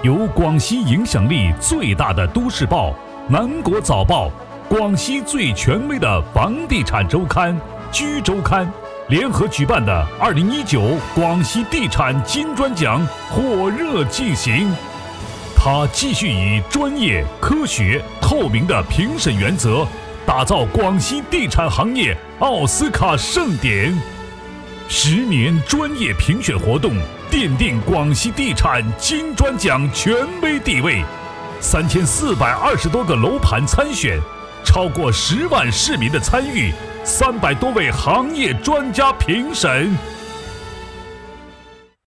由广西影响力最大的都市报南国早报、广西最权威的房地产周刊居周刊联合举办的2019广西地产金砖奖火热进行。他继续以专业、科学、透明的评审原则，打造广西地产行业奥斯卡盛典。10年专业评选活动奠定广西地产金砖奖权威地位，3420多个楼盘参选，超过10万市民的参与，300多位行业专家评审。